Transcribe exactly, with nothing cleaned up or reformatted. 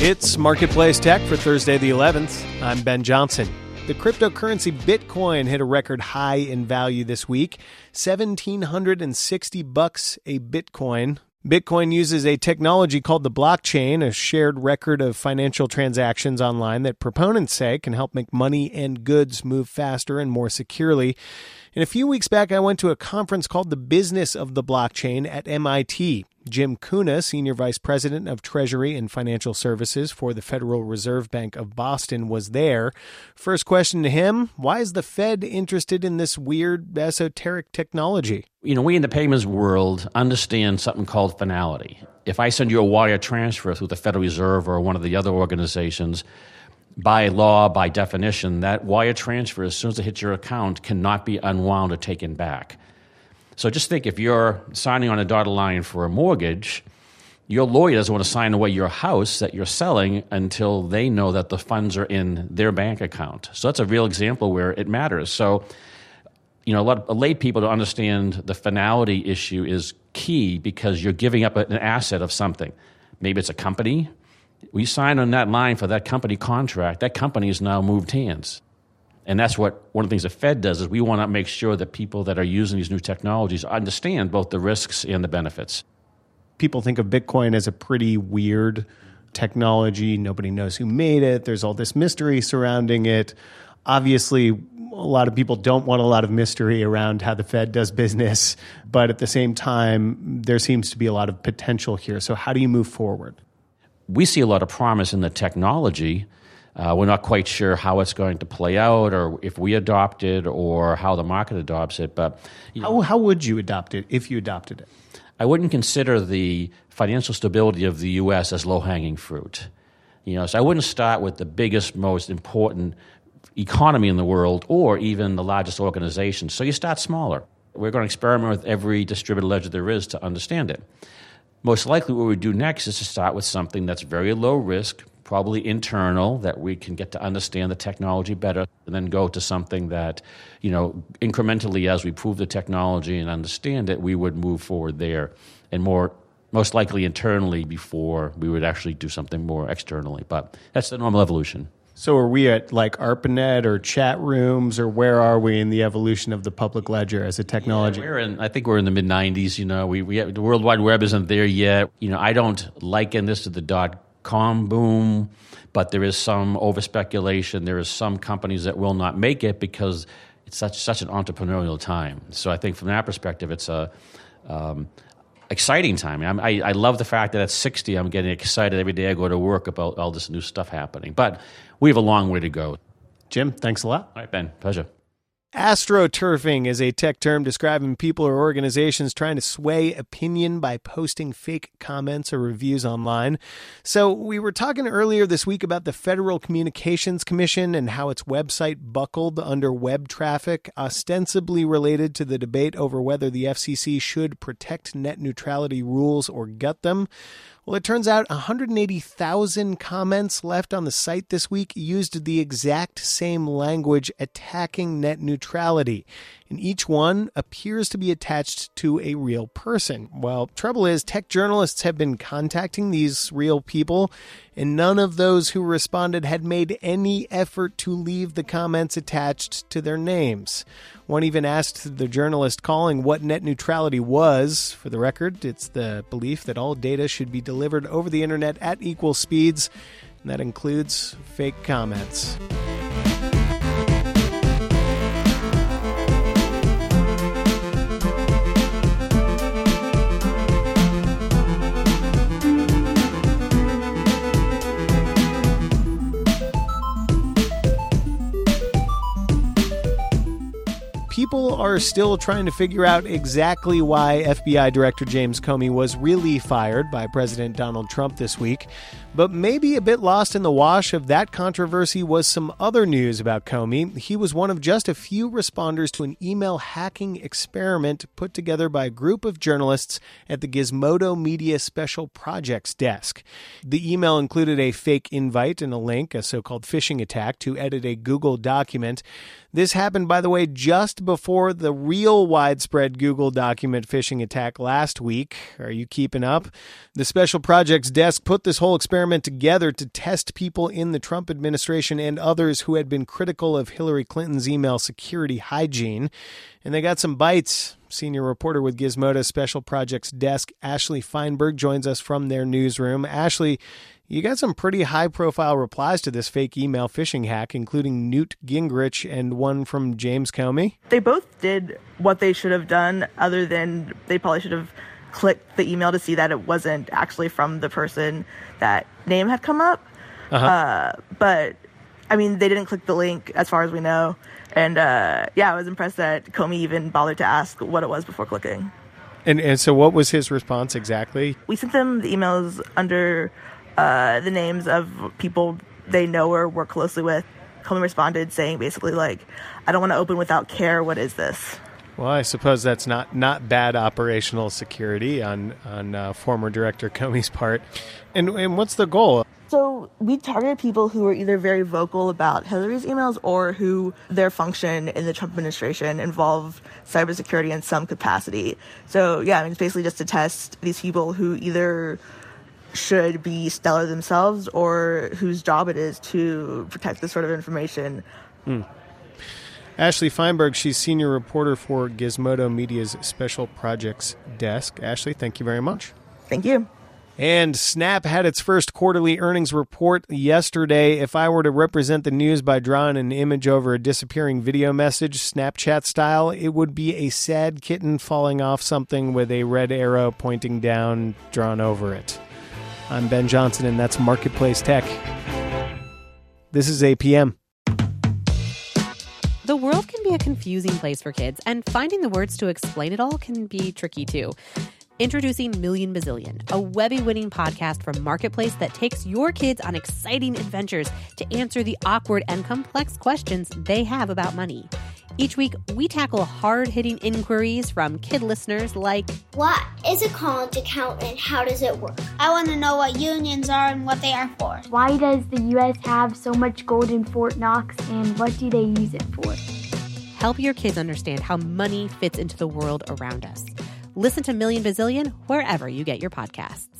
It's Marketplace Tech for Thursday the eleventh. I'm Ben Johnson. The cryptocurrency Bitcoin hit a record high in value this week, one thousand seven hundred sixty bucks a Bitcoin. Bitcoin uses a technology called the blockchain, a shared record of financial transactions online that proponents say can help make money and goods move faster and more securely. And a few weeks back, I went to a conference called The Business of the Blockchain at M I T. Jim Kuna, Senior Vice President of Treasury and Financial Services for the Federal Reserve Bank of Boston, was there. First question to him, why is the Fed interested in this weird, esoteric technology? You know, we in the payments world understand something called finality. If I send you a wire transfer through the Federal Reserve or one of the other organizations, by law, by definition, that wire transfer, as soon as it hits your account, cannot be unwound or taken back. So just think, if you're signing on a dotted line for a mortgage, your lawyer doesn't want to sign away your house that you're selling until they know that the funds are in their bank account. So that's a real example where it matters. So, you know, a lot of lay people to understand the finality issue is key, because you're giving up an asset of something. Maybe it's a company. We sign on that line for that company contract. That company has now moved hands. And that's what one of the things the Fed does, is we want to make sure that people that are using these new technologies understand both the risks and the benefits. People think of Bitcoin as a pretty weird technology. Nobody knows who made it. There's all this mystery surrounding it. Obviously, a lot of people don't want a lot of mystery around how the Fed does business. But at the same time, there seems to be a lot of potential here. So how do you move forward? We see a lot of promise in the technology. Uh, we're not quite sure how it's going to play out, or if we adopt it, or how the market adopts it. But you know, how, how would you adopt it if you adopted it? I wouldn't consider the financial stability of the U S as low-hanging fruit. You know, so I wouldn't start with the biggest, most important economy in the world, or even the largest organization. So you start smaller. We're going to experiment with every distributed ledger there is to understand it. Most likely what we do next is to start with something that's very low risk, probably internal, that we can get to understand the technology better, and then go to something that, you know, incrementally as we prove the technology and understand it, we would move forward there, and more, most likely internally before we would actually do something more externally. But that's the normal evolution. So are we at like ARPANET or chat rooms, or where are we in the evolution of the public ledger as a technology? Yeah, we're in, I think we're in the mid nineties. You know, we, we have, the World Wide Web isn't there yet. You know, I don't liken this to the dot-com boom, but there is some over-speculation. There is some companies that will not make it because it's such such an entrepreneurial time. So I think from that perspective, it's a um, exciting time. I'm, I, I love the fact that at sixty, I'm getting excited every day I go to work about all this new stuff happening. But we have a long way to go. Jim, thanks a lot. All right, Ben, pleasure. Astroturfing is a tech term describing people or organizations trying to sway opinion by posting fake comments or reviews online. So we were talking earlier this week about the Federal Communications Commission and how its website buckled under web traffic, ostensibly related to the debate over whether the F C C should protect net neutrality rules or gut them. Well, it turns out one hundred eighty thousand comments left on the site this week used the exact same language attacking net neutrality, and each one appears to be attached to a real person. Well, trouble is, tech journalists have been contacting these real people, and none of those who responded had made any effort to leave the comments attached to their names. One even asked the journalist calling what net neutrality was. For the record, it's the belief that all data should be delivered over the internet at equal speeds, and that includes fake comments. People are still trying to figure out exactly why F B I Director James Comey was really fired by President Donald Trump this week. But maybe a bit lost in the wash of that controversy was some other news about Comey. He was one of just a few responders to an email hacking experiment put together by a group of journalists at the Gizmodo Media Special Projects Desk. The email included a fake invite and a link, a so-called phishing attack, to edit a Google document. This happened, by the way, just before the real widespread Google document phishing attack last week. Are you keeping up? The Special Projects Desk put this whole experiment experiment together to test people in the Trump administration and others who had been critical of Hillary Clinton's email security hygiene. And they got some bites. Senior reporter with Gizmodo Special Projects Desk, Ashley Feinberg, joins us from their newsroom. Ashley, you got some pretty high-profile replies to this fake email phishing hack, including Newt Gingrich and one from James Comey. They both did what they should have done, other than they probably should have clicked the email to see that it wasn't actually from the person that name had come up. Uh-huh. Uh, but, I mean, they didn't click the link, as far as we know. And, uh, yeah, I was impressed that Comey even bothered to ask what it was before clicking. And and so what was his response exactly? We sent them the emails under uh, the names of people they know or work closely with. Comey responded saying basically, like, I don't want to open without care. What is this? Well, I suppose that's not, not bad operational security on, on uh, former Director Comey's part. And, and what's the goal? So we targeted people who were either very vocal about Hillary's emails or who their function in the Trump administration involved cybersecurity in some capacity. So, yeah, I mean, it's basically just to test these people who either should be stellar themselves or whose job it is to protect this sort of information. Hmm. Ashley Feinberg, she's senior reporter for Gizmodo Media's Special Projects Desk. Ashley, thank you very much. Thank you. And Snap had its first quarterly earnings report yesterday. If I were to represent the news by drawing an image over a disappearing video message, Snapchat style, it would be a sad kitten falling off something with a red arrow pointing down drawn over it. I'm Ben Johnson, and that's Marketplace Tech. This is A P M. The world can be a confusing place for kids, and finding the words to explain it all can be tricky too. Introducing Million Bazillion, a Webby-winning podcast from Marketplace that takes your kids on exciting adventures to answer the awkward and complex questions they have about money. Each week, we tackle hard-hitting inquiries from kid listeners like, what is a college account and how does it work? I want to know what unions are and what they are for. Why does the U S have so much gold in Fort Knox, and what do they use it for? Help your kids understand how money fits into the world around us. Listen to Million Bazillion wherever you get your podcasts.